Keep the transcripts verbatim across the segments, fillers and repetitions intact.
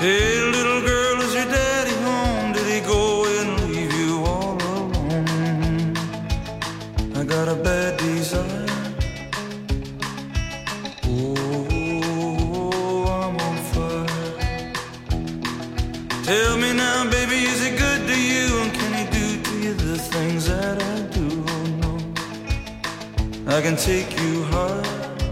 Hey, little girl, is your daddy home? Did he go away and leave you all alone? I got a bad desire. Oh, I'm on fire. Tell me now, baby, is he good to you? And can he do to you the things that I do? Oh, no, I can take you high.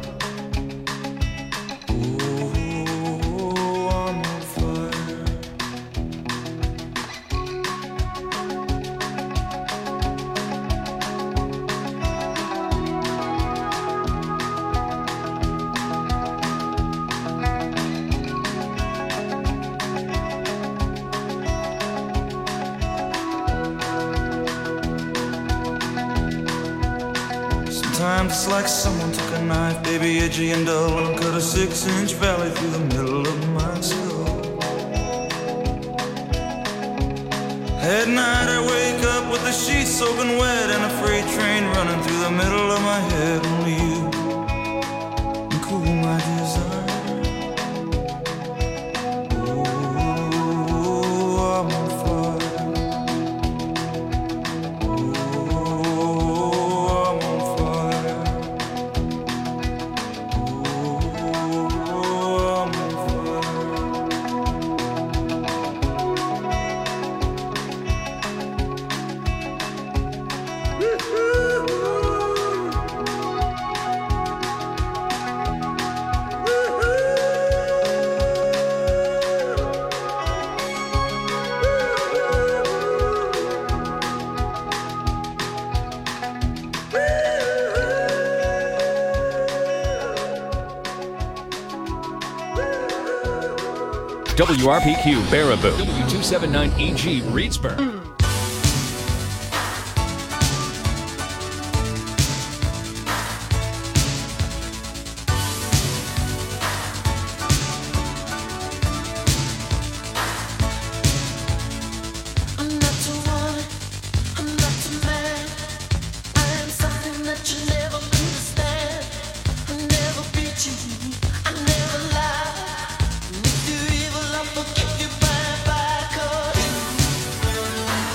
Sometimes it's like someone took a knife, baby, edgy and dull, and cut a six-inch valley through the middle of my skull. At night I wake up with the sheets soaking wet and a freight train running through the middle of my head. Only you can cool my desire. Oh, I'm on fire. W R P Q Baraboo, W two seventy-nine E G Reedsburg. If you evil, I'll forgive you bye bye, 'cause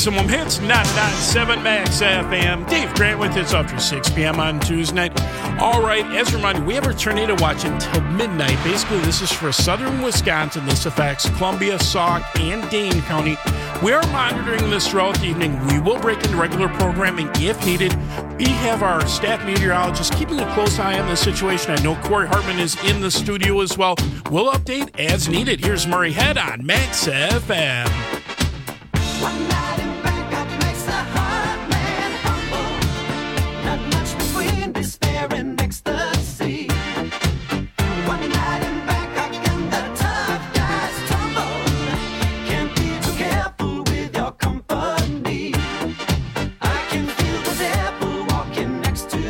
Maximum Hits, ninety-nine point seven Max F M. Dave Grant with Hits after six p.m. on Tuesday night. All right, as a reminder, we have our tornado watch until midnight. Basically, this is for southern Wisconsin. This affects Columbia, Sauk, and Dane County. We are monitoring this throughout the evening. We will break into regular programming if needed. We have our staff meteorologist keeping a close eye on the situation. I know Corey Hartman is in the studio as well. We'll update as needed. Here's Murray Head on Max F M. One night in Bangkok makes the heart man humble. Not much between despair and ecstasy. One night in Bangkok and the tough guys tumble. Can't be too careful with your company. I can feel the devil walking next to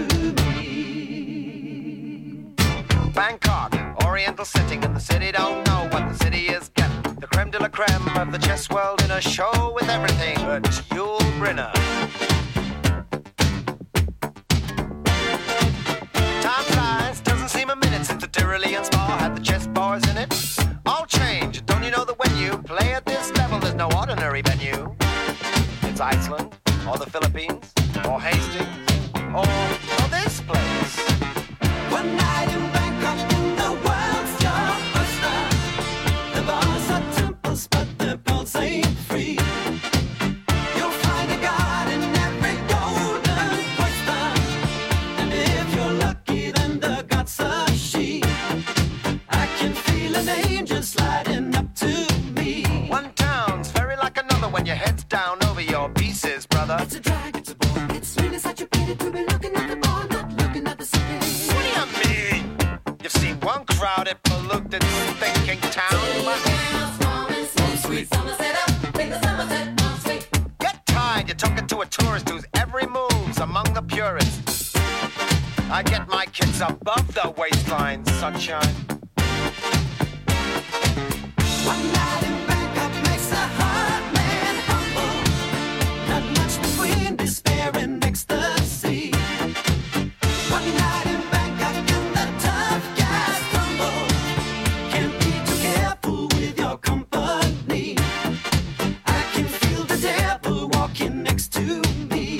me. Bangkok, Oriental setting, and the city don't know what the city is getting. The creme de la creme of the chess world in a show with everything but Yul Brynner. Time flies, doesn't seem a minute since the Tyrolean Spa had the chess bars in it. All change, don't you know that when you play at this level, there's no ordinary venue? It's Iceland, or the Philippines, or Hastings, or, or this place. One night in Bangkok and the world's your oyster. The bars are temples, but the pearls ain't free. You'll find a god in every golden oyster. And if you're lucky, then the god's a she. I can feel an angel sliding up to me. One town's very like another when your head's down over your pieces, brother. It's a drag, it's a bore. It's really such a pity to be looking at the bar, not looking at the city. What do you mean? You've seen one crowded, polluted, thinking town. Get tired, you're talking to a tourist whose every move's among the purists. I get my kids above the waistline, sunshine. One night in Bangkok makes a heart man humble. Not much between despair and ecstasy. One night in Bangkok and the tough guys tumble. Can't be too careful with your company. I can feel the devil walking next to me.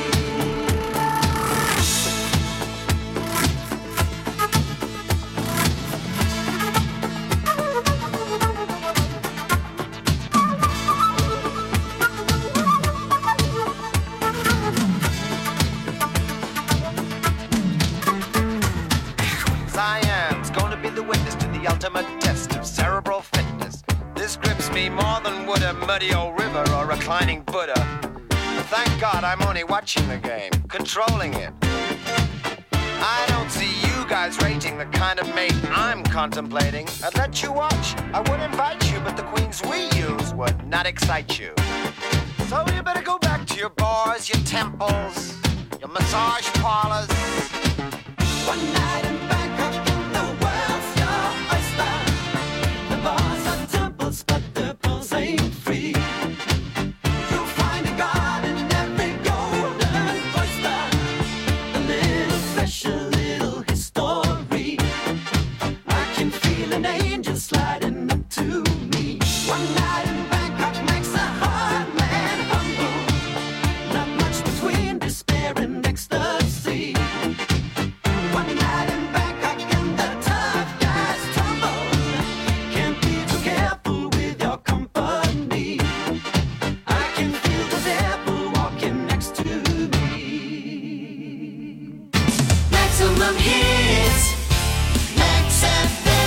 Siam's going to be the witness to the ultimate test of cerebral fitness. This grips me more than would a muddy old river or reclining Buddha. Thank God I'm only watching the game, controlling it. I don't see you guys rating the kind of mate I'm contemplating. I'd let you watch, I would invite you, but the queens we use would not excite you. So you better go back to your bars, your temples, your massage parlors. One night in Bangkok and the world's your oyster. The bars are temples, but the pearls ain't free. You'll find a god in every golden oyster. A little flesh, a little history. I can feel an angel sliding up to me. One night in Bangkok makes a heart man humble. Not much between despair and ecstasy. One night in Bangkok and the tough guys tumble. Can't be too careful with your company. I can feel the devil walking next to me. Maximum hits, Max F M.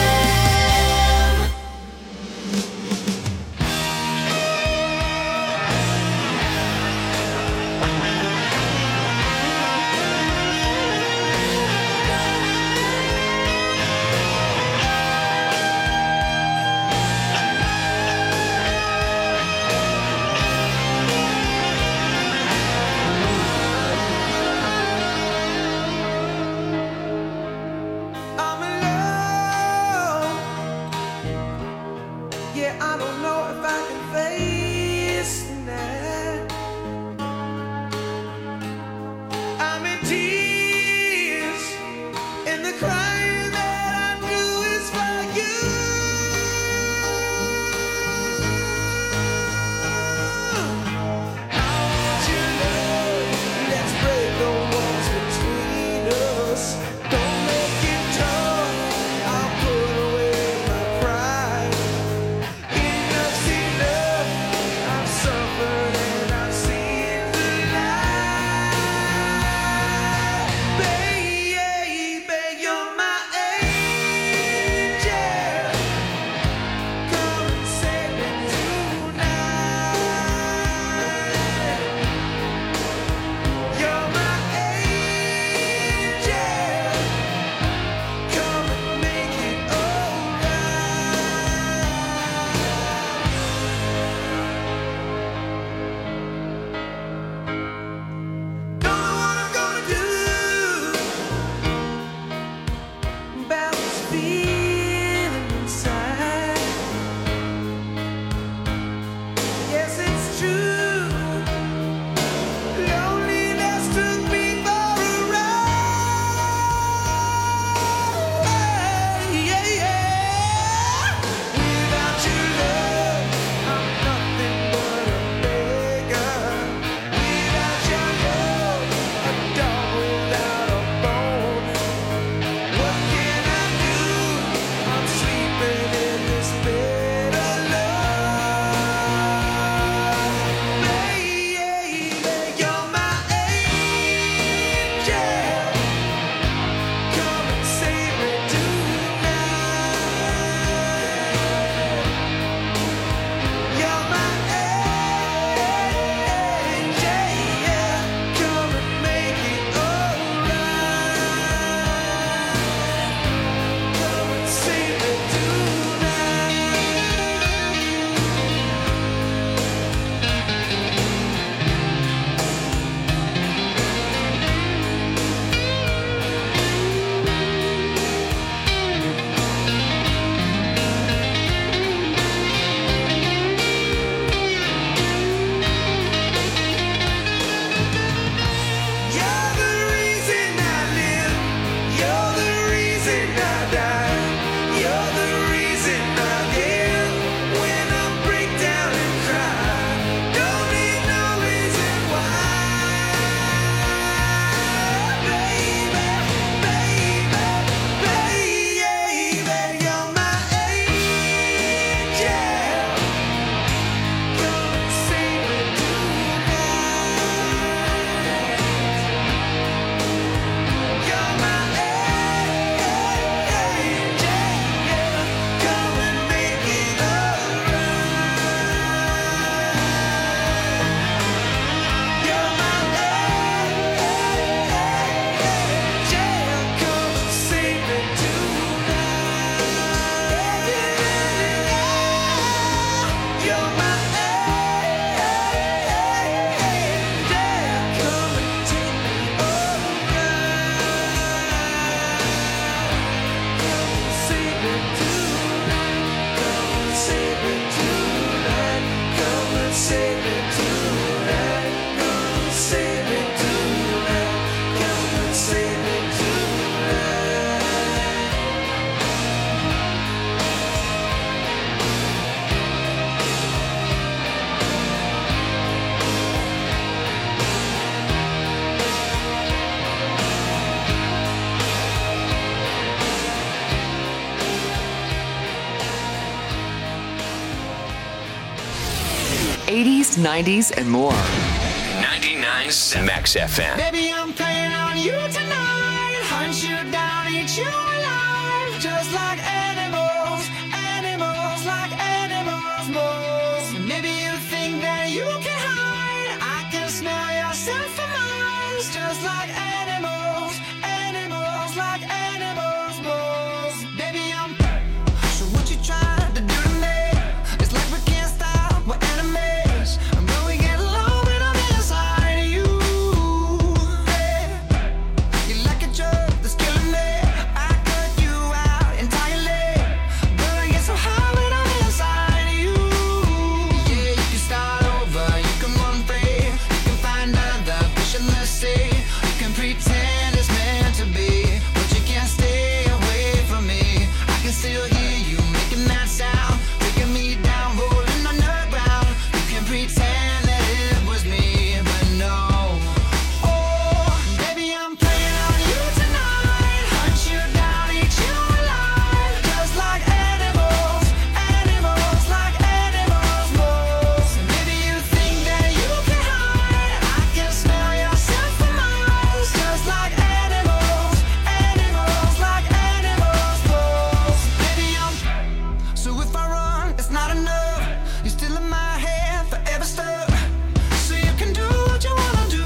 eighties, nineties, and more. ninety-nine Max F M. Baby, I'm playing on you tonight. Hunt you down, eat you alive. Just like animals, animals, like animals, moles. Maybe you think that you can hide. I can smell yourself from miles. Just like animals, animals, like animals, moles. Baby, I'm. So what you trying to do to me? It's like we can't stop, we're enemies. But we get along when I'm inside of you. Hey, you're like a drug that's killing me. I cut you out entirely. But I get so high when I'm inside of you. Yeah, you can start over, you can run free. You can find other fish in the sea. You can pretend it's meant to be, but you can't stay away from me. I can still hear you making that sound, taking me down, rolling on the ground. You can pretend that it was me, but no. Oh, baby, I'm playing on you tonight. Hunt you down, eat you alive. Just like animals, animals, like animals, moles. Maybe you think that you can hide. I can smell yourself from miles. Just like animals, animals, like animals, moles. Baby, I'm. So if I run, it's not enough. You're still in my head, forever stuck. So you can do what you wanna do.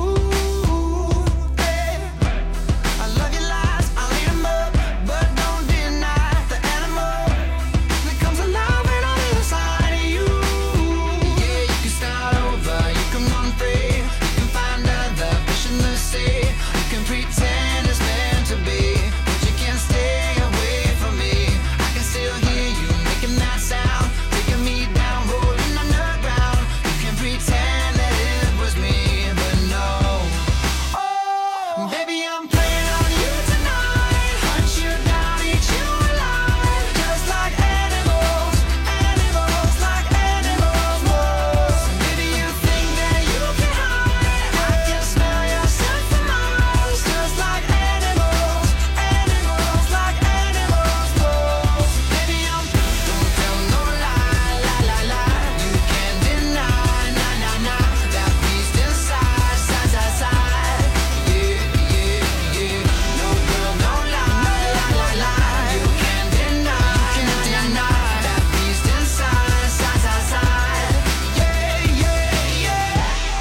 Hey, I love your lies, I'll eat 'em up, but don't deny the animal that comes alive when I'm inside of you. Yeah, you can start over, you can run free, you can find other fish in the sea. You can pretend it's meant to be, but you can't stay away from me. I can still hear you making that sound, taking me down, rolling on the ground. You can pretend that it was me, but no. Oh, baby, I'm playing on you tonight. Hunt you down, eat you alive. Just like animals, animals, like animals, moles. Maybe you think that you can hide. I can smell yourself from miles. Just like animals, animals, like animals, moles. Baby, I'm. Don't tell no lie, lie, lie, lie. You can't deny, nah, nah, nah. That beast inside, side, side, side. Yeah, yeah, yeah. No girl, no lie, lie, lie, lie. You can't deny, can't deny. That beast inside, side, side, side. Yeah, yeah, yeah.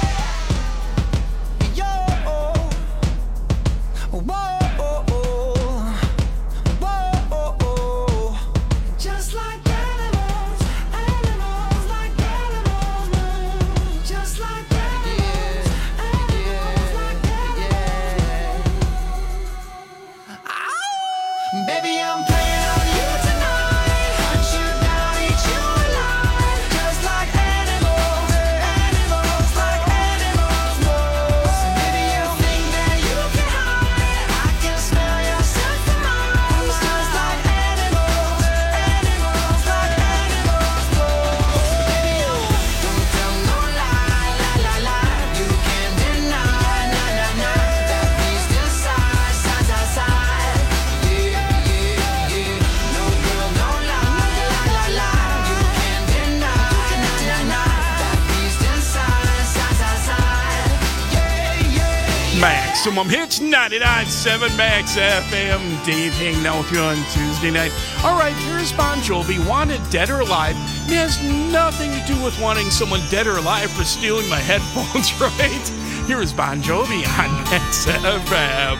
Yo, whoa, whoa. Just like animals, animals, like animals, moves. Just like animals, animals, like animals. Ow! Baby, I'm playing on you tonight. Hunt you down, eat you alive. Just like animals, animals, like animals, moves. Maybe you think that you can hide. I can smell yourself from miles. Just like animals, animals, like animals, moves. Baby, you don't tell no lie, lie, lie, lie. You can't deny, nah, nah, nah. That beast inside, side, side, side. Yeah, yeah, yeah. No girl, no lie, lie, lie, lie. You can't deny, nah, nah, nah. That beast inside, side, side, side. Yeah, yeah, yeah. Maximum Hits ninety-nine point seven Max F M. Dave hanging out with you on Tuesday night. All right, here's Bon Jovi, Wanted Dead or Alive. It has nothing to do with wanting someone dead or alive for stealing my headphones, right? Here's Bon Jovi on Max F M.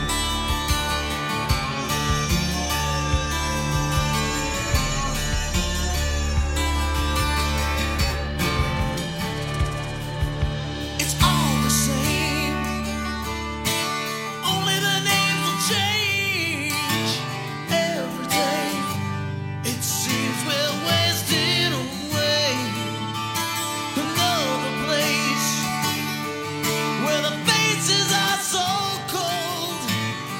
It's all the same. Only the names will change every day. It seems we're wasting away. Another place where the faces are so cold.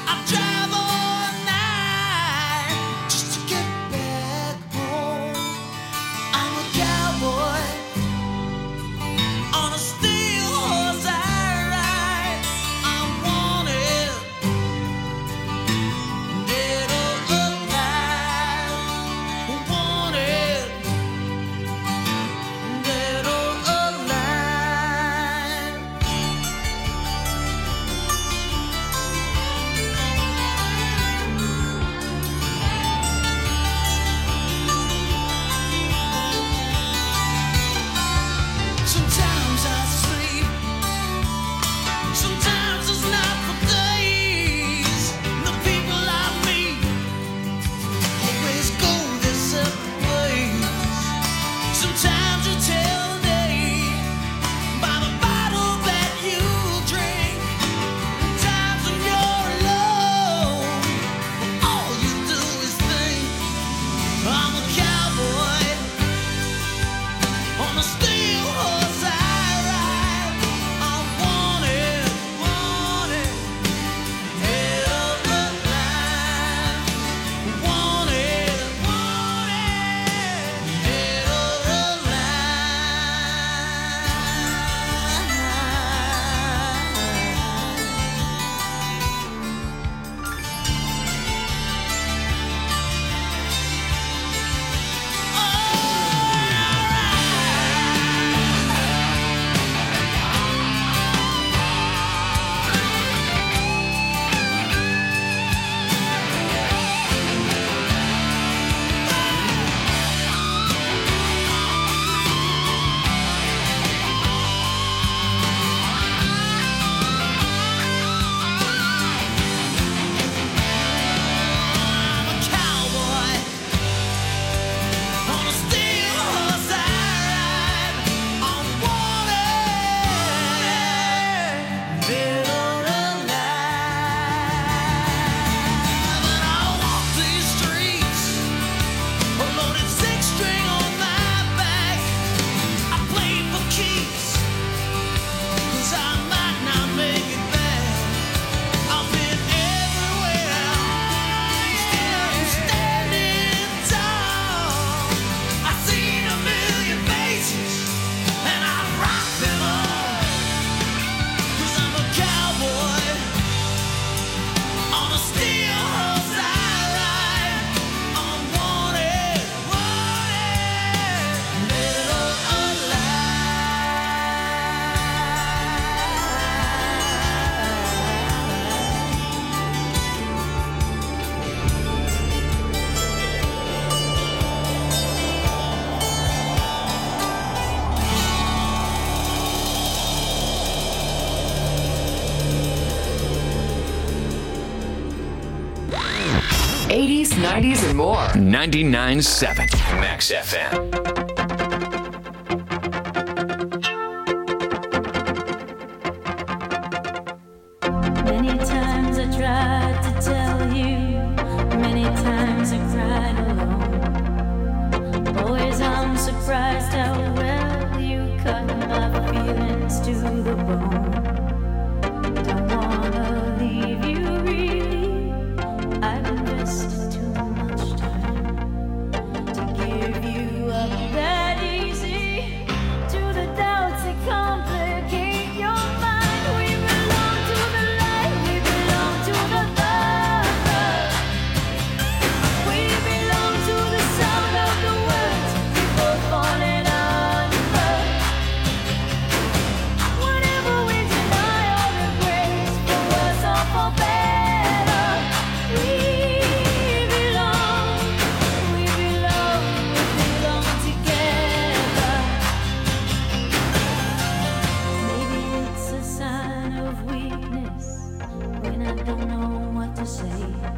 eighties, nineties, and more. ninety-nine point seven Max F M. Many times I tried to tell you, many times I cried alone. Always I'm surprised how well you cut my feelings to the bone. Don't wanna leave you really, I've invested too much time to give you up that easy to the doubts that complicate your mind. We belong to the light, we belong to the thunder. We belong to the sound of the words we both falling under. Whatever we deny or embrace, for worse or for better, we belong, we belong, we belong together. Maybe it's a sign of weakness when I don't know what to say.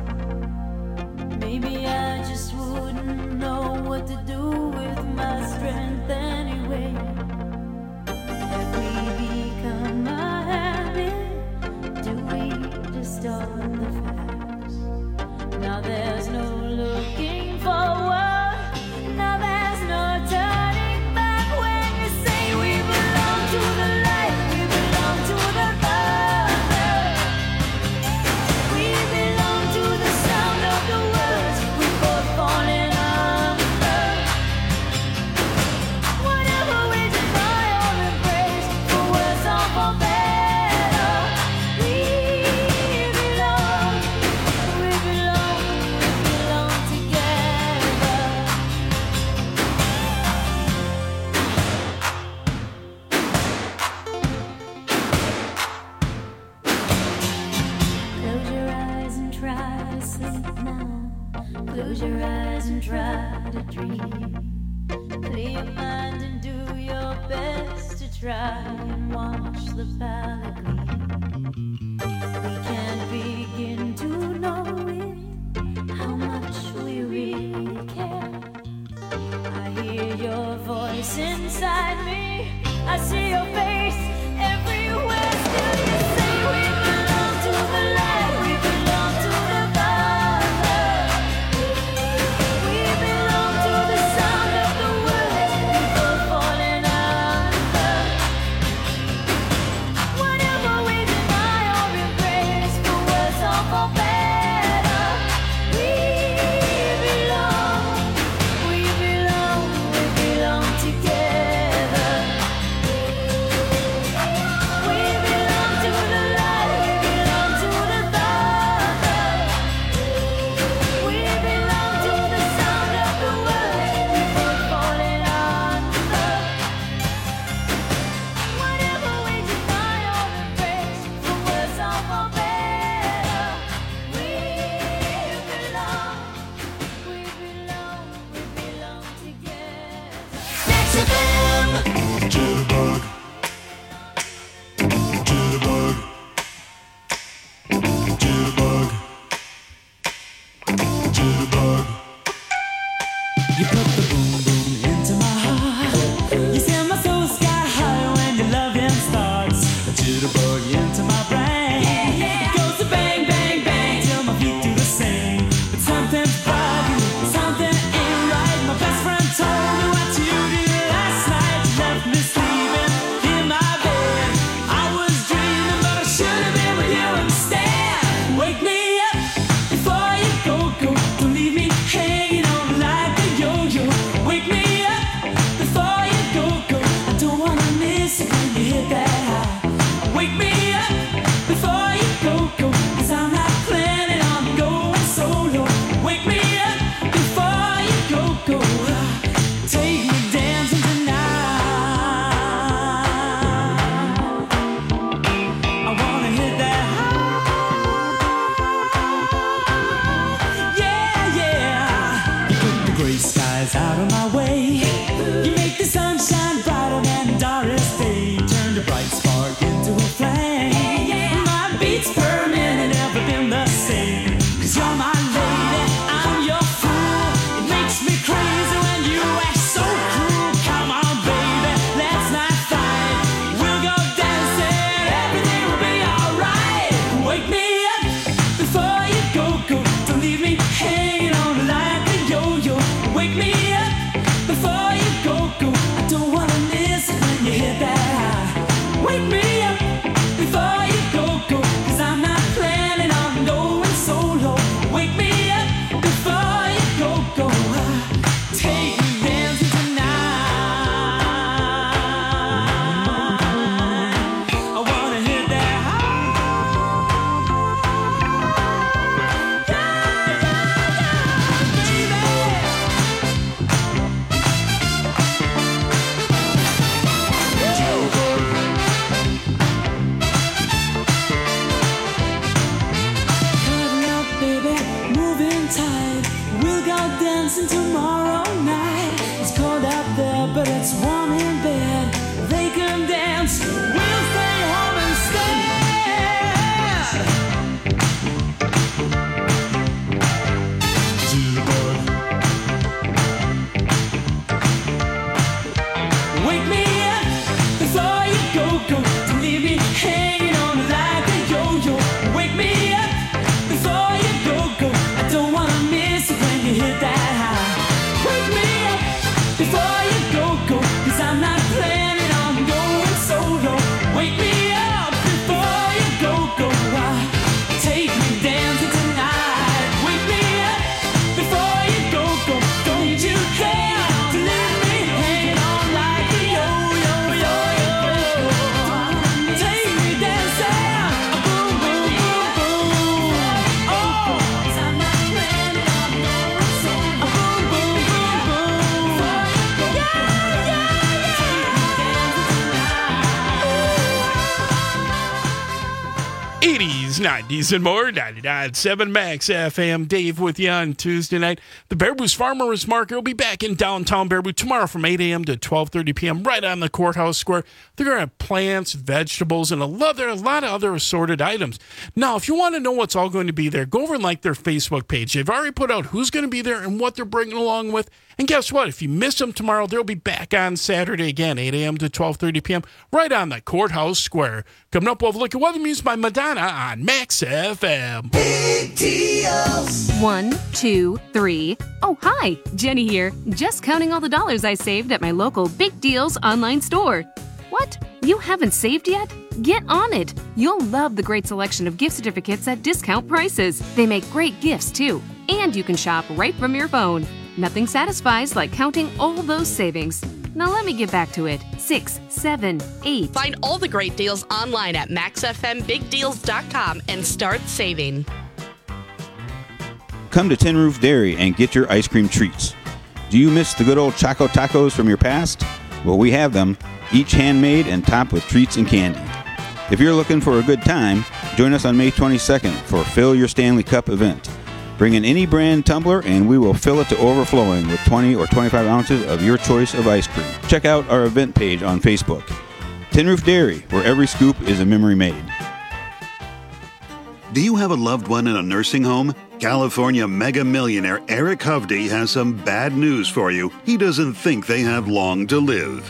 Maybe I just wouldn't know what to do with my strength anyway. Have we become a habit? Do we distort the facts? Now there's no looking forward. Now there's no turning back when you say we belong to the light, we belong to the thunder. We belong to the sound of the words we both falling under. Whatever we deny or embrace, for worse or for better, we belong, we belong, we belong together. Close your eyes and try to sleep now. Close your eyes and try to dream. Clear your mind and do your best to try and watch the palette gleam. We can't begin to know it, how much we really care. I hear your voice inside me, I see your face everywhere. Still you say we belong to the light, we belong to the thunder. We belong to the sound of the words we both falling under. Whatever we deny or embrace, for worse or for better, we belong, we belong, we belong together. We belong to the light, we belong to the thunder. We belong to the sound of the words we both falling under. Whatever we deny or embrace, for worse or for better, we belong, we belong, we belong together. Next F M. Jitterbug. Jitterbug. Jitterbug. Jitterbug. You put the boom boom into my heart. You send my soul sky high when your loving starts. A jitterbug into my brain. It goes to bang, bang, bang till my feet do the same. But something's bugging, something ain't right. My best friend told me what you did last night. You left me sleeping in my bed. I was dreaming, but I should have been with you instead. Wake me up before you go, go. Don't leave me hanging on like a yo-yo. Wake me up before you go, go. I don't wanna miss it when you hit that high. Wake me up before you go, go. 'Cause I'm not planning on going solo. Wake me up before you go, go. Take me dancing tonight. I wanna hit that high. Yeah, yeah. You put the gray skies out of my way. You make the sunshine brighter than Doris Day. Turn the bright spark into a flame. My beats per minute never been the same. 'Cause you're my lady, tight. We'll go dancing tomorrow night. It's cold out there, but it's warm in bed. They can dance, we'll stay home instead. Wake me up before you go, go. Don't leave me hanging on like a yo-yo. Wake me up before you go, go. I don't wanna miss it when you hit that high. Wake me up before you go, go. Cause I'm not planning on going solo. Wake me up before you go, go. Ah, take me dancing tonight. Wake me up before you go, go. Don't you dare to leave me hanging on like a yo-yo, yo-yo. Take me dancing, boom, boom, boom, boom. Oh, 'cause I'm not planning on going solo. Boom, boom, boom, boom. Yeah, yeah, yeah. eighties, nineties, and more. ninety-nine point seven Max F M. Dave with you on Tuesday night. The Baraboo's Farmers Market will be back in downtown Baraboo tomorrow from eight a.m. to twelve thirty p.m. right on the Courthouse Square. They're going to have plants, vegetables, and a lot, a lot of other assorted items. Now, if you want to know what's all going to be there, go over and like their Facebook page. They've already put out who's going to be there and what they're bringing along with. And guess what? If you miss them tomorrow, they'll be back on Saturday again, eight a.m. to twelve thirty p.m. right on the Courthouse Square. Coming up, we'll have a look at weather music by Madonna on Max F M. Big deals. One, two, three. Oh, hi, Jenny here. Just counting all the dollars I saved at my local Big Deals online store. What? You haven't saved yet? Get on it. You'll love the great selection of gift certificates at discount prices. They make great gifts, too. And you can shop right from your phone. Nothing satisfies like counting all those savings. Now let me get back to it. Six, seven, eight. Find all the great deals online at max f m big deals dot com and start saving. Come to Tin Roof Dairy and get your ice cream treats. Do you miss the good old Choco Tacos from your past? Well, we have them, each handmade and topped with treats and candy. If you're looking for a good time, join us on May twenty-second for Fill Your Stanley Cup event. Bring in any brand tumbler and we will fill it to overflowing with twenty or twenty-five ounces of your choice of ice cream. Check out our event page on Facebook. Tin Roof Dairy, where every scoop is a memory made. Do you have a loved one in a nursing home? California mega millionaire Eric Hovde has some bad news for you. He doesn't think they have long to live.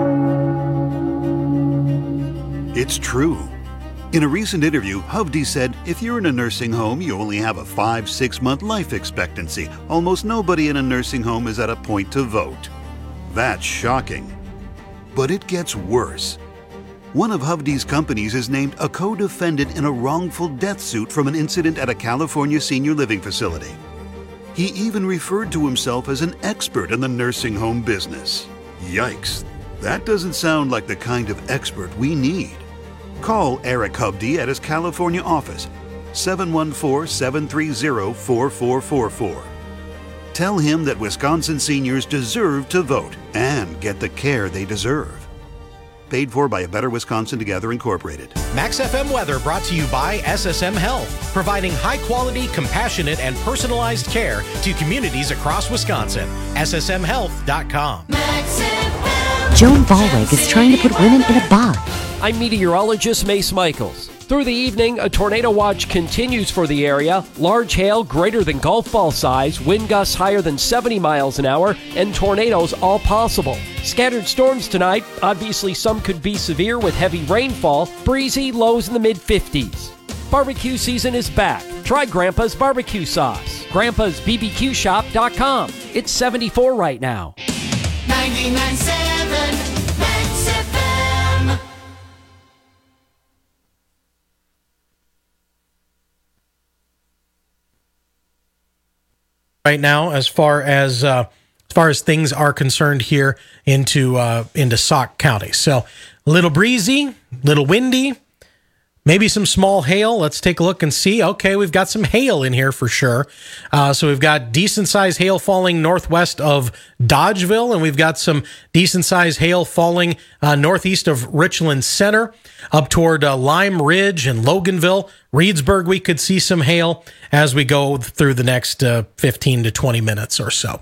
It's true. In a recent interview, Hovde said, if you're in a nursing home, you only have a five, six month life expectancy. Almost nobody in a nursing home is at a point to vote. That's shocking. But it gets worse. One of Hovde's companies is named a co-defendant in a wrongful death suit from an incident at a California senior living facility. He even referred to himself as an expert in the nursing home business. Yikes. That doesn't sound like the kind of expert we need. Call Eric Hovde at his California office, seven one four, seven three zero, four four four four. Tell him that Wisconsin seniors deserve to vote and get the care they deserve. Paid for by A Better Wisconsin Together Incorporated. Max F M weather brought to you by S S M Health, providing high-quality, compassionate, and personalized care to communities across Wisconsin. S S M health dot com. Joan Volweg is trying to put women in a box. I'm meteorologist Mace Michaels. Through the evening, a tornado watch continues for the area. Large hail greater than golf ball size, wind gusts higher than seventy miles an hour, and tornadoes all possible. Scattered storms tonight. Obviously, some could be severe with heavy rainfall. Breezy, lows in the mid fifties. Barbecue season is back. Try Grandpa's barbecue sauce. grandpas b b q shop dot com. It's seventy-four right now. ninety-nine point seven Max F M. Right now, as far as uh, as far as things are concerned here into uh, into Sauk County, so a little breezy, little windy, Maybe some small hail. Let's take a look and see. Okay, we've got some hail in here for sure. Uh, so we've got decent-sized hail falling northwest of Dodgeville, and we've got some decent-sized hail falling uh, northeast of Richland Center, up toward uh, Lime Ridge and Loganville. Reedsburg, we could see some hail as we go through the next uh, fifteen to twenty minutes or so.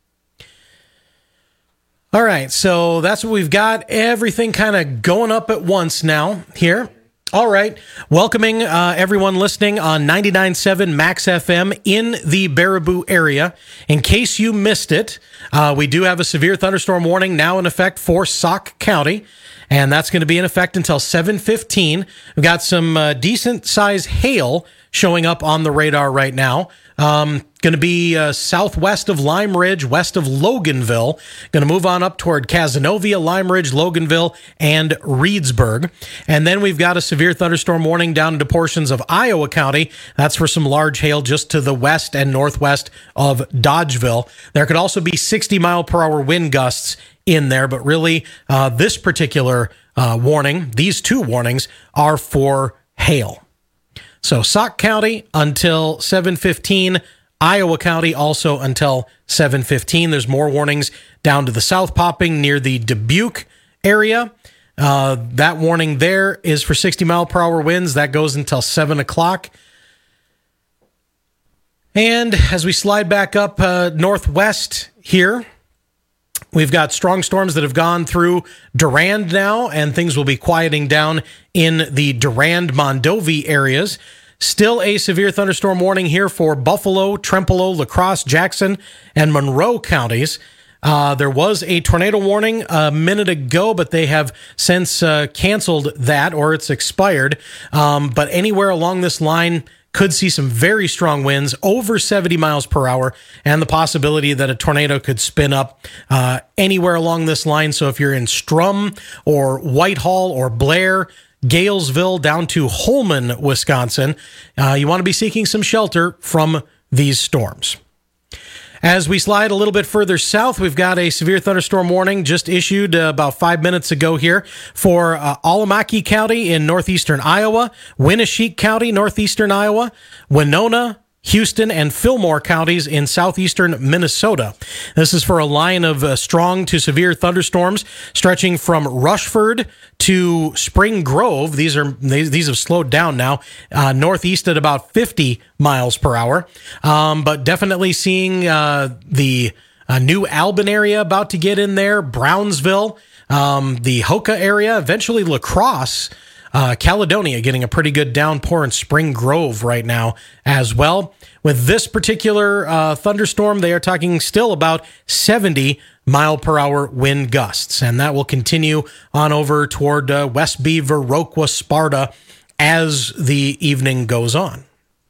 All right, so that's what we've got. Everything kind of going up at once now here. All right. Welcoming uh, everyone listening on ninety-nine point seven Max F M in the Baraboo area. In case you missed it, uh, we do have a severe thunderstorm warning now in effect for Sauk County, and that's going to be in effect until seven fifteen. We've got some uh, decent-sized hail showing up on the radar right now. Um, going to be uh, southwest of Lime Ridge, west of Loganville. Going to move on up toward Cazenovia, Lime Ridge, Loganville, and Reedsburg. And then we've got a severe thunderstorm warning down into portions of Iowa County. That's for some large hail just to the west and northwest of Dodgeville. There could also be sixty mile per hour wind gusts in there, but really uh, this particular uh, warning, these two warnings, are for hail. So Sauk County until seven fifteen, Iowa County also until seven fifteen. There's more warnings down to the south popping near the Dubuque area. Uh, that warning there is for sixty mile per hour winds. That goes until seven o'clock. And as we slide back up uh, northwest here, we've got strong storms that have gone through Durand now, and things will be quieting down in the Durand-Mondovi areas. Still a severe thunderstorm warning here for Buffalo, Trempealeau, La Crosse, Jackson, and Monroe counties. Uh, there was a tornado warning a minute ago, but they have since uh, canceled that, or it's expired. Um, but anywhere along this line could see some very strong winds, over seventy miles per hour, and the possibility that a tornado could spin up uh, anywhere along this line. So if you're in Strum or Whitehall or Blair, Galesville down to Holman, Wisconsin, uh, you want to be seeking some shelter from these storms. As we slide a little bit further south, we've got a severe thunderstorm warning just issued uh, about five minutes ago here for uh, Alamaki County in northeastern Iowa, Winneshiek County, northeastern Iowa, Winona, Houston, and Fillmore counties in southeastern Minnesota. This is for a line of uh, strong to severe thunderstorms stretching from Rushford to Spring Grove. These are these, these have slowed down now, uh, northeast at about fifty miles per hour. Um, but definitely seeing uh, the uh, New Albin area about to get in there, Brownsville, um, the Hoka area, eventually La Crosse. Uh, Caledonia getting a pretty good downpour in Spring Grove right now as well. With this particular uh, thunderstorm, they are talking still about seventy mile per hour wind gusts, and that will continue on over toward uh, West Beaver, Viroqua, Sparta as the evening goes on.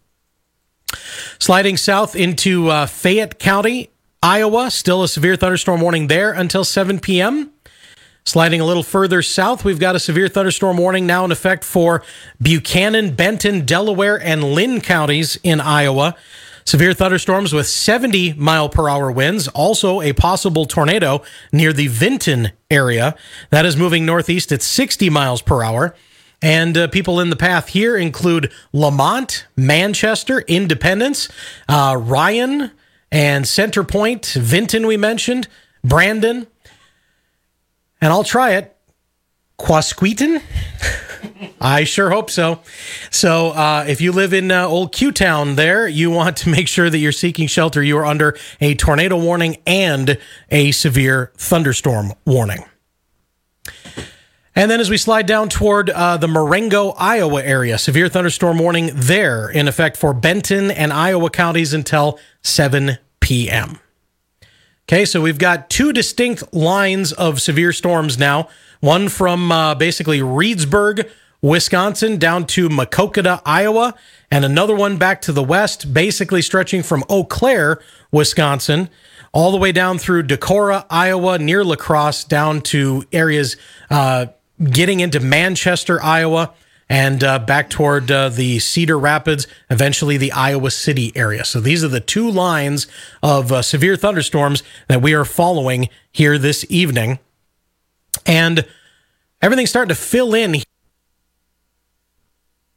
Sliding south into uh, Fayette County, Iowa, still a severe thunderstorm warning there until seven p.m. Sliding a little further south, we've got a severe thunderstorm warning now in effect for Buchanan, Benton, Delaware, and Lynn counties in Iowa. Severe thunderstorms with seventy mile per hour winds. Also a possible tornado near the Vinton area. That is moving northeast at sixty miles per hour. And uh, people in the path here include Lamont, Manchester, Independence, uh, Ryan, and Center Point, Vinton we mentioned, Brandon, and I'll try it, Quasqueton? I sure hope so. So uh, if you live in uh, Old Q-Town there, you want to make sure that you're seeking shelter. You are under a tornado warning and a severe thunderstorm warning. And then as we slide down toward uh, the Marengo, Iowa area, severe thunderstorm warning there in effect for Benton and Iowa counties until seven p.m. Okay, so we've got two distinct lines of severe storms now. One from uh, basically Reedsburg, Wisconsin, down to Maquoketa, Iowa, and another one back to the west, basically stretching from Eau Claire, Wisconsin, all the way down through Decorah, Iowa, near La Crosse, down to areas uh, getting into Manchester, Iowa, and uh, back toward uh, the Cedar Rapids, eventually the Iowa City area. So these are the two lines of uh, severe thunderstorms that we are following here this evening. And everything's starting to fill in.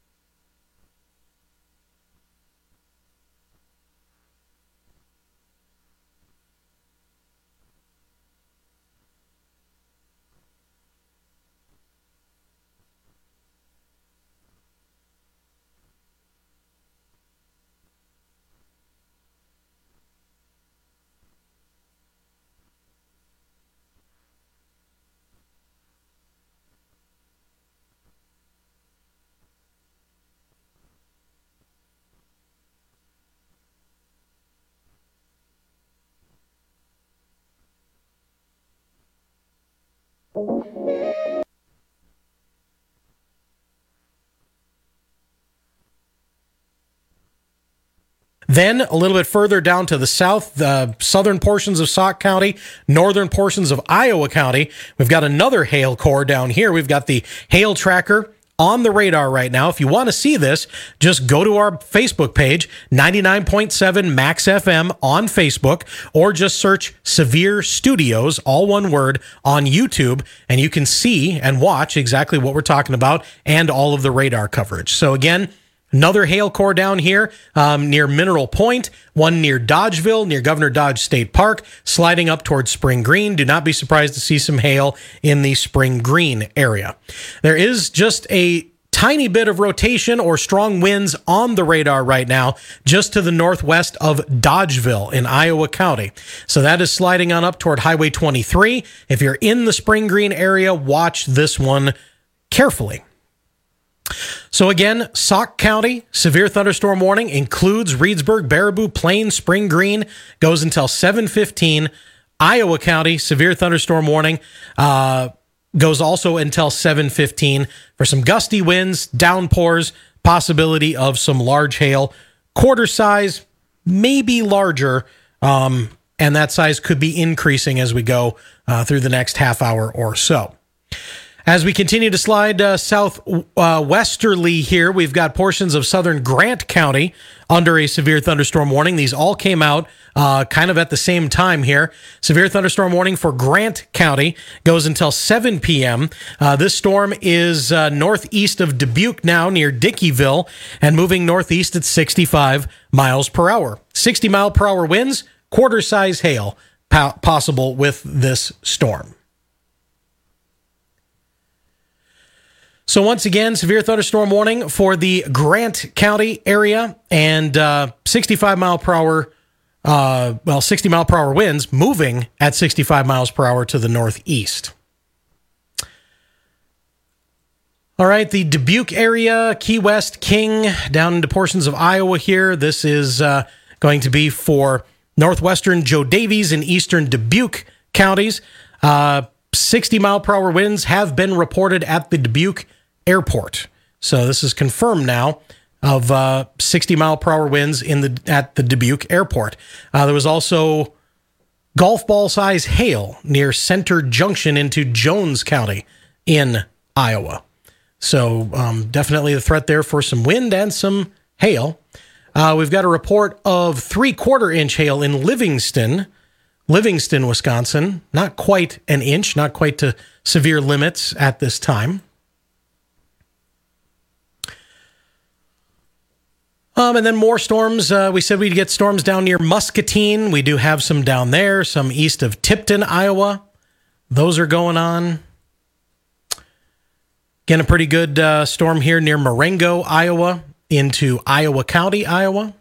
Then a little bit further down to the south, the southern portions of Sauk County, northern portions of Iowa County, we've got another hail core down here. We've got the hail tracker on the radar right now. If you want to see this, just go to our Facebook page, ninety-nine point seven Max F M on Facebook, or just search Severe Studios, all one word, on YouTube, and you can see and watch exactly what we're talking about and all of the radar coverage. So again, another hail core down here um, near Mineral Point, one near Dodgeville, near Governor Dodge State Park, sliding up towards Spring Green. Do not be surprised to see some hail in the Spring Green area. There is just a tiny bit of rotation or strong winds on the radar right now, just to the northwest of Dodgeville in Iowa County. So that is sliding on up toward Highway twenty-three. If you're in the Spring Green area, watch this one carefully. So again, Sauk County, severe thunderstorm warning includes Reedsburg, Baraboo, Plain, Spring Green, goes until seven fifteen. Iowa County, severe thunderstorm warning, uh, goes also until seven fifteen for some gusty winds, downpours, possibility of some large hail, quarter size, maybe larger, um, and that size could be increasing as we go uh, through the next half hour or so. As we continue to slide uh, south uh, westerly here, we've got portions of southern Grant County under a severe thunderstorm warning. These all came out uh, kind of at the same time here. Severe thunderstorm warning for Grant County goes until seven p.m. Uh, this storm is uh, northeast of Dubuque now, near Dickeyville, and moving northeast at sixty-five miles per hour. sixty mile per hour winds, quarter size hail po- possible with this storm. So once again, severe thunderstorm warning for the Grant County area, and uh, sixty-five mile per hour, uh, well, sixty mile per hour winds moving at sixty-five miles per hour to the northeast. All right, the Dubuque area, Key West, King, down into portions of Iowa here. This is uh, going to be for northwestern Joe Davies and eastern Dubuque counties. Uh, sixty mile per hour winds have been reported at the Dubuque Airport. So this is confirmed now of uh, sixty mile per hour winds in the at the Dubuque Airport. Uh, there was also golf ball size hail near Center Junction into Jones County in Iowa. So um, definitely a threat there for some wind and some hail. Uh, we've got a report of three quarter inch hail in Livingston, Livingston, Wisconsin. Not quite an inch, not quite to severe limits at this time. Um, and then more storms. Uh, we said we'd get storms down near Muscatine. We do have some down there, some east of Tipton, Iowa. Those are going on. Again, a pretty good uh, storm here near Marengo, Iowa, into Iowa County, Iowa.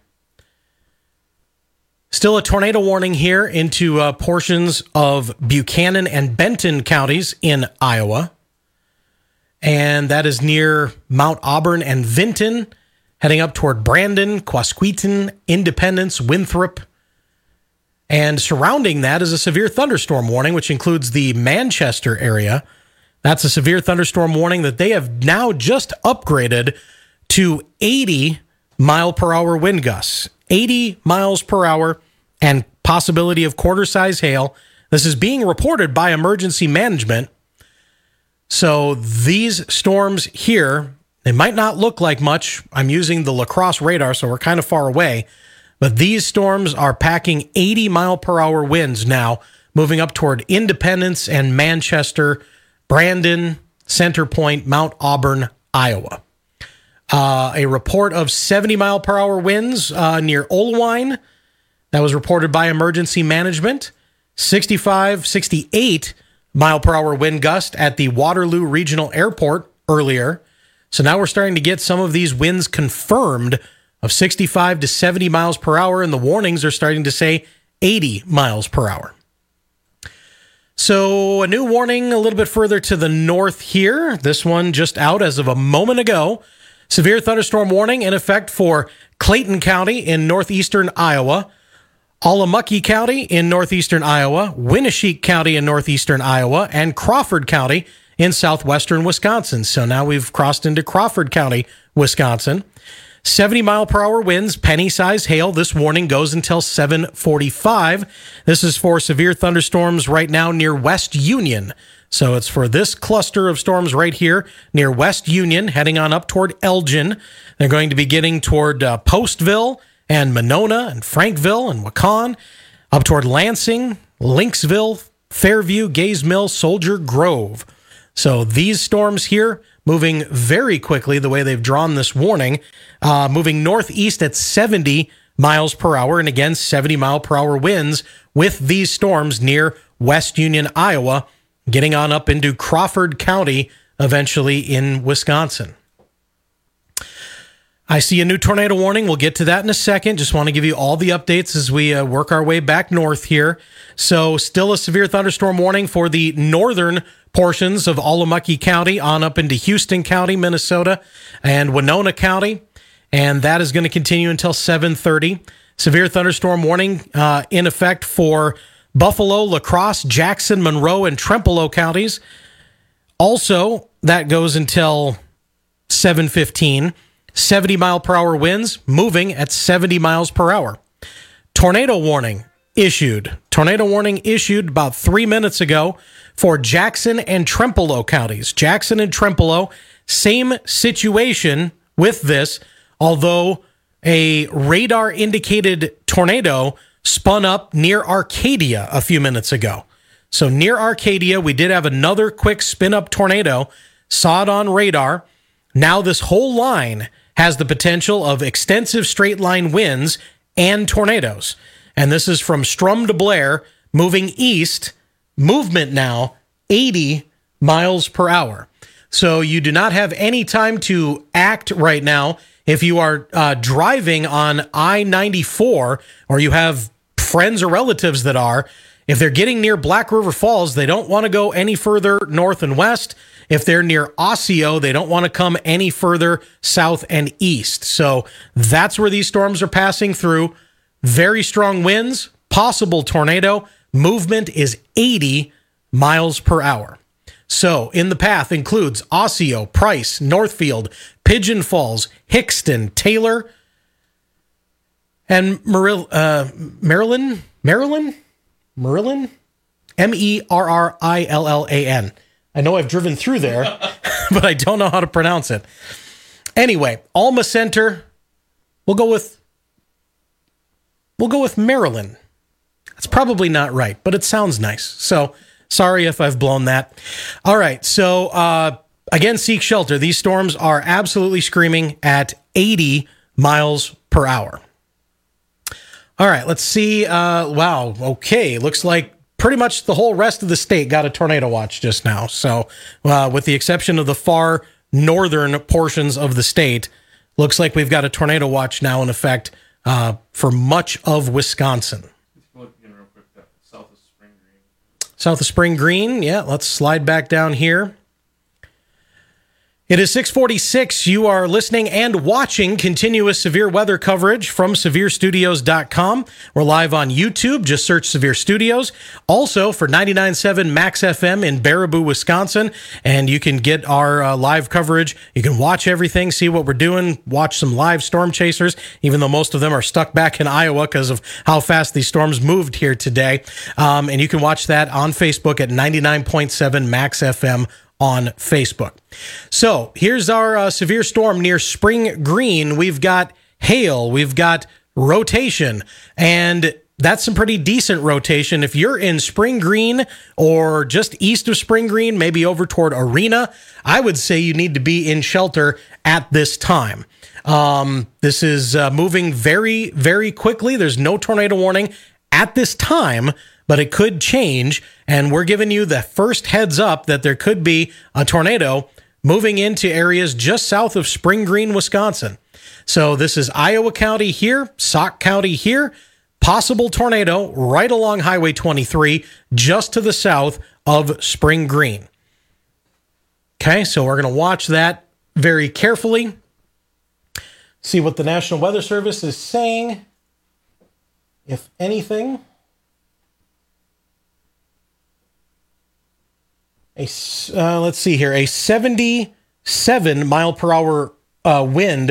Still a tornado warning here into uh, portions of Buchanan and Benton counties in Iowa. And that is near Mount Auburn and Vinton, heading up toward Brandon, Quasqueton, Independence, Winthrop. And surrounding that is a severe thunderstorm warning, which includes the Manchester area. That's a severe thunderstorm warning that they have now just upgraded to eighty mile per hour wind gusts. eighty miles per hour and possibility of quarter size hail. This is being reported by emergency management. So these storms here, they might not look like much. I'm using the La Crosse radar, so we're kind of far away. But these storms are packing eighty mile per hour winds now, moving up toward Independence and Manchester, Brandon, Center Point, Mount Auburn, Iowa. Uh, a report of seventy mile per hour winds uh, near Olwine. That was reported by emergency management. sixty-five, sixty-eight mile per hour wind gust at the Waterloo Regional Airport earlier. So now we're starting to get some of these winds confirmed of sixty-five to seventy miles per hour, and the warnings are starting to say eighty miles per hour. So a new warning a little bit further to the north here. This one just out as of a moment ago. Severe thunderstorm warning in effect for Clayton County in northeastern Iowa, Allamucky County in northeastern Iowa, Winneshiek County in northeastern Iowa, and Crawford County in southwestern Wisconsin. So now we've crossed into Crawford County, Wisconsin. seventy mile per hour winds, penny-sized hail. This warning goes until seven forty-five. This is for severe thunderstorms right now near West Union. So it's for this cluster of storms right here near West Union, heading on up toward Elgin. They're going to be getting toward uh, Postville and Monona and Frankville and Waukon, up toward Lansing, Lynxville, Fairview, Gaze Mill, Soldier Grove. So these storms here moving very quickly the way they've drawn this warning, uh, moving northeast at seventy miles per hour, and again, seventy mile per hour winds with these storms near West Union, Iowa, getting on up into Crawford County, eventually in Wisconsin. I see a new tornado warning. We'll get to that in a second. Just want to give you all the updates as we uh, work our way back north here. So still a severe thunderstorm warning for the northern portions of Allamucky County on up into Houston County, Minnesota, and Winona County. And that is going to continue until seven thirty. Severe thunderstorm warning uh, in effect for Buffalo, La Crosse, Jackson, Monroe, and Trempealeau counties. Also, that goes until seven fifteen. seventy mile per hour winds moving at seventy miles per hour. Tornado warning issued. Tornado warning issued about three minutes ago for Jackson and Trempealeau counties. Jackson and Trempealeau, same situation with this, although a radar indicated tornado spun up near Arcadia a few minutes ago. So near Arcadia, we did have another quick spin up tornado, saw it on radar. Now this whole line has the potential of extensive straight line winds and tornadoes. And this is from Strum to Blair, moving east, movement now eighty miles per hour. So you do not have any time to act right now. If you are uh, driving on I ninety-four, or you have friends or relatives that are, if they're getting near Black River Falls, they don't want to go any further north and west. If they're near Osseo, they don't want to come any further south and east. So that's where these storms are passing through. Very strong winds, possible tornado. Movement is eighty miles per hour. So in the path includes Osseo, Price, Northfield, Pigeon Falls, Hickston, Taylor, and Merrill, uh, Maryland, Maryland, Maryland, M E R R I L L A N. I know I've driven through there, but I don't know how to pronounce it. Anyway, Alma Center, we'll go with, we'll go with Maryland. That's probably not right, but it sounds nice. So sorry if I've blown that. All right, so uh, again, seek shelter. These storms are absolutely screaming at eighty miles per hour. All right, let's see. Uh, wow, okay, looks like pretty much the whole rest of the state got a tornado watch just now. So uh, with the exception of the far northern portions of the state, looks like we've got a tornado watch now in effect uh, for much of Wisconsin. South of Spring Green. South of Spring Green, yeah, let's slide back down here. It is six forty-six. You are listening and watching continuous severe weather coverage from severe studios dot com. We're live on YouTube. Just search Severe Studios. Also for ninety-nine point seven Max F M in Baraboo, Wisconsin. And you can get our uh, live coverage. You can watch everything, see what we're doing, watch some live storm chasers, even though most of them are stuck back in Iowa because of how fast these storms moved here today. Um, and you can watch that on Facebook at ninety-nine point seven Max F M on Facebook. So here's our uh, severe storm near Spring Green. We've got hail, we've got rotation, and that's some pretty decent rotation. If you're in Spring Green or just east of Spring Green, maybe over toward Arena, I would say you need to be in shelter at this time. Um, this is uh, moving very, very quickly. There's no tornado warning at this time, but it could change, and we're giving you the first heads up that there could be a tornado moving into areas just south of Spring Green, Wisconsin. So this is Iowa County here, Sauk County here, possible tornado right along Highway twenty-three, just to the south of Spring Green. Okay, so we're going to watch that very carefully, see what the National Weather Service is saying, if anything. A, uh, let's see here, a seventy-seven mile per hour uh, wind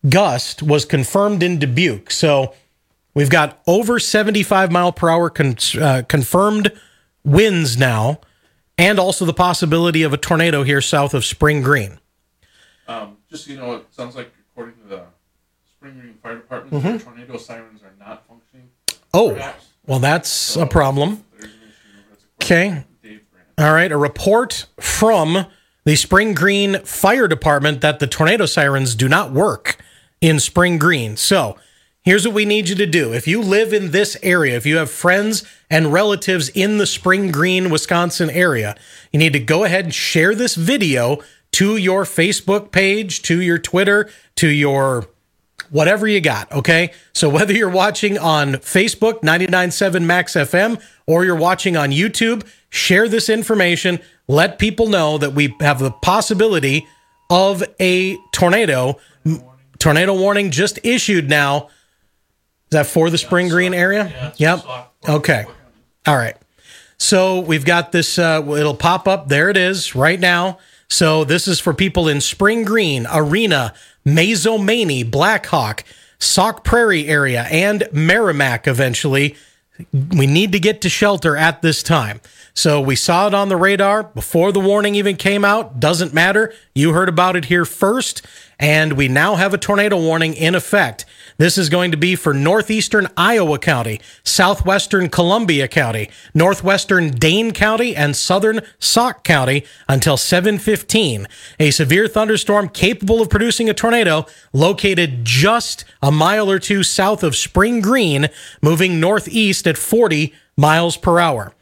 gust was confirmed in Dubuque. So we've got over seventy-five mile per hour con- uh, confirmed winds now, and also the possibility of a tornado here south of Spring Green. Um, just so you know, it sounds like according to the Spring Green Fire Department, Mhm. their tornado sirens are not functioning. Oh, perhaps. well, that's So, a problem. there's an issue. That's according Okay. to Dave Grant. All right. A report from the Spring Green Fire Department that the tornado sirens do not work in Spring Green. So here's what we need you to do. If you live in this area, if you have friends and relatives in the Spring Green, Wisconsin area, you need to go ahead and share this video to your Facebook page, to your Twitter, to your whatever you got, okay? So whether you're watching on Facebook, ninety-nine point seven Max F M, or you're watching on YouTube, share this information. Let people know that we have the possibility of a tornado. Tornado warning just issued now. Is that for the Spring Green area? Yep. Okay. All right. So we've got this, uh, it'll pop up. There it is right now. So this is for people in Spring Green, Arena, Mazomanie, Blackhawk, Sauk Prairie area, and Merrimack eventually. We need to get to shelter at this time. So we saw it on the radar before the warning even came out. Doesn't matter. You heard about it here first. And we now have a tornado warning in effect. This is going to be for northeastern Iowa County, southwestern Columbia County, northwestern Dane County, and southern Sauk County until seven fifteen. A severe thunderstorm capable of producing a tornado located just a mile or two south of Spring Green, moving northeast at forty miles per hour.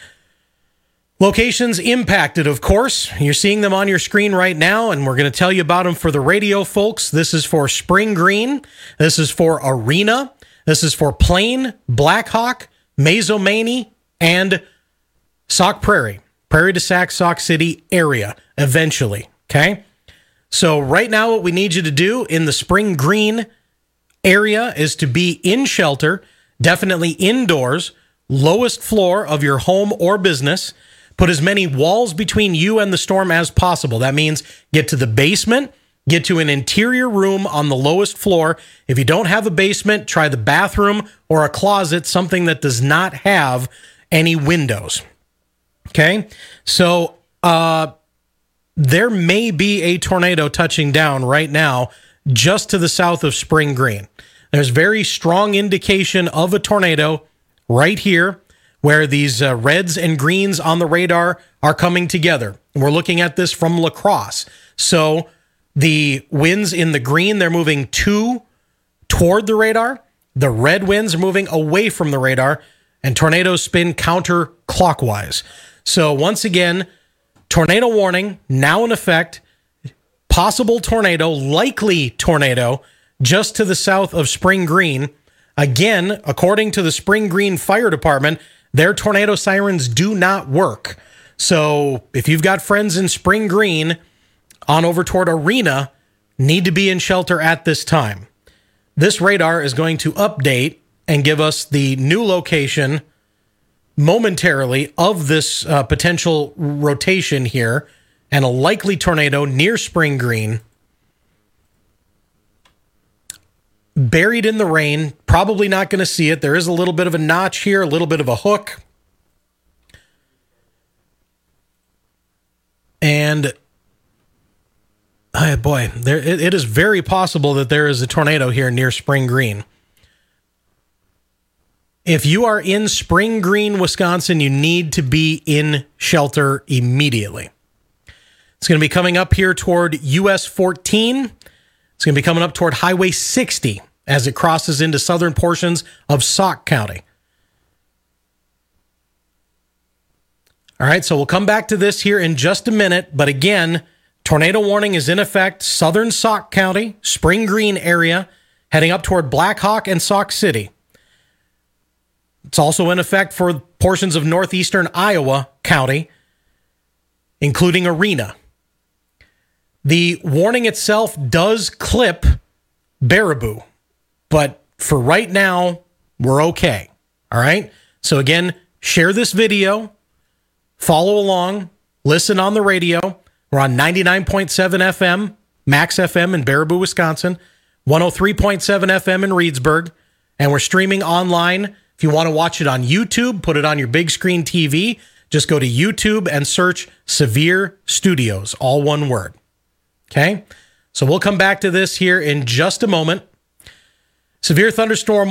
Locations impacted, of course. You're seeing them on your screen right now, and we're going to tell you about them for the radio folks. This is for Spring Green. This is for Arena. This is for Plain, Blackhawk, Mazomanie, and Sauk Prairie. Prairie du Sac, Sauk City area, eventually. Okay? So right now what we need you to do in the Spring Green area is to be in shelter, definitely indoors, lowest floor of your home or business. Put as many walls between you and the storm as possible. That means get to the basement, get to an interior room on the lowest floor. If you don't have a basement, try the bathroom or a closet, something that does not have any windows. Okay? So, uh, there may be a tornado touching down right now just to the south of Spring Green. There's very strong indication of a tornado right here, where these uh, reds and greens on the radar are coming together. We're looking at this from La Crosse. So the winds in the green, they're moving two toward the radar. The red winds are moving away from the radar, and tornadoes spin counterclockwise. So once again, tornado warning now in effect. Possible tornado, likely tornado, just to the south of Spring Green. Again, according to the Spring Green Fire Department, their tornado sirens do not work. So if you've got friends in Spring Green on over toward Arena, need to be in shelter at this time. This radar is going to update and give us the new location momentarily of this uh, potential rotation here and a likely tornado near Spring Green. Buried in the rain, probably not going to see it. There is a little bit of a notch here, a little bit of a hook. And, oh boy, there it, it is very possible that there is a tornado here near Spring Green. If you are in Spring Green, Wisconsin, you need to be in shelter immediately. It's going to be coming up here toward U S fourteen. It's going to be coming up toward Highway sixty as it crosses into southern portions of Sauk County. All right, so we'll come back to this here in just a minute. But again, tornado warning is in effect. Southern Sauk County, Spring Green area, heading up toward Blackhawk and Sauk City. It's also in effect for portions of northeastern Iowa County, including Arena. The warning itself does clip Baraboo, but for right now, we're okay. All right? So again, share this video, follow along, listen on the radio. We're on ninety-nine point seven F M, Max F M in Baraboo, Wisconsin. one oh three point seven F M in Reedsburg, and we're streaming online. If you want to watch it on YouTube, put it on your big screen T V. Just go to YouTube and search Severe Studios, all one word. Okay? So we'll come back to this here in just a moment. Severe thunderstorm